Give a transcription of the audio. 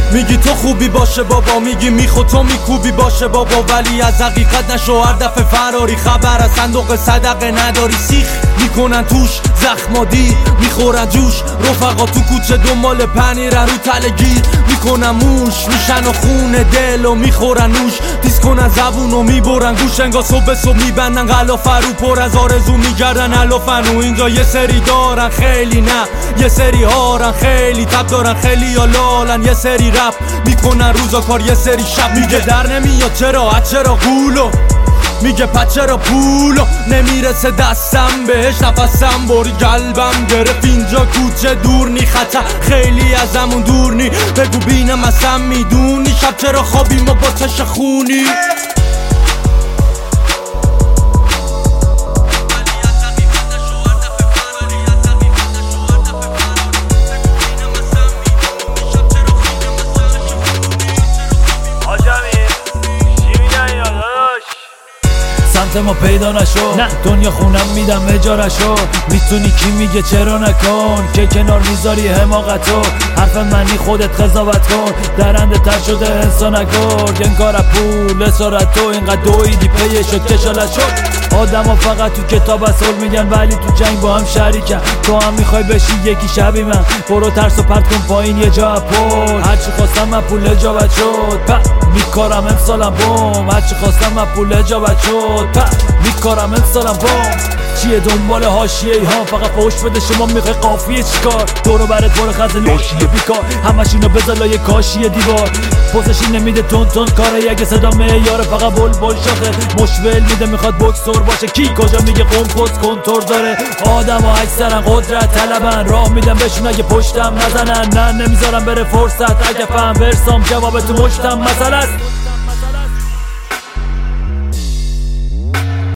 میگی تو خوبی باشه بابا، میگی میخو تو میکوبی باشه بابا، ولی از حقیقت نشو هر دفعه فراری. خبر از صندوق صدقه نداری، سیخ میکنن توش زخمادی، میخورن جوش رفقا تو کوچه دنبال پنیرن رو تله گیر میکنن موش، میشن و خون دل و میخورن نوش، دیس کنن زبون و میبرن گوش، انگار صبح میبندن غلافه رو پر از آرزو میگردن علافن. و اینجا یه سری دارن خیلی، نه یه سری هارن خیلی، تب دارن خیلی یا لالن، یه سری رپ میکنن روزا کار یه سری شب. میگه در نمیاد چرا قولو، میگه پس چرا پولو نمیرسه دستم بهش، نفسم بری قلبم گرفت اینجا کوچه دور نی، خطر خیلی ازمون دور نی، بگو بینم اصلا میدونی شب چرا خوابیم و با چش خونی. سمت ما پیدا نشو، نه دنیا خونم میدم اجارشو، میتونی کی میگه چرا نکن، که کنار میذاری حماقتو، حرف منی خودت قضاوت کن، درنده تر شده انسان نگرد، انگار پول اسارت تو اینقدر دویدی پیه شد کشالت شد. آدم ها فقط تو کتاب اصول میگن ولی تو جنگ با هم شریکن، تو هم میخوای بشی یکی شبی من، برو ترس و پرت کن پایین یه جا پول، هرچی خواستم من پول اجابت شد، میکارم امسالم بوم، هرچی خواستم من پول اجابت شد، میکارم امسالم بوم. چیه دنبال حاشیه ای ها، فقط فوش بده شما میخوای قافیه چیکار، دورو برت برو خزه لاشیه بیکار، همش اینو بذار لای کاشیه دیوار، پوزشی نمیده تون کاره، اگه صدا معیاره فقط بل شاخه، مشول میده میخواد بوکسور باشه، کی کجا میگه قمپوز کنتور داره، آدم ها اکثرا قدرت طلبن، راه میدم بهشون اگه پشتم نزنن، نه نمیذارم بره فرصت، اگه فهم برسام جواب تو مشتم مسئله است.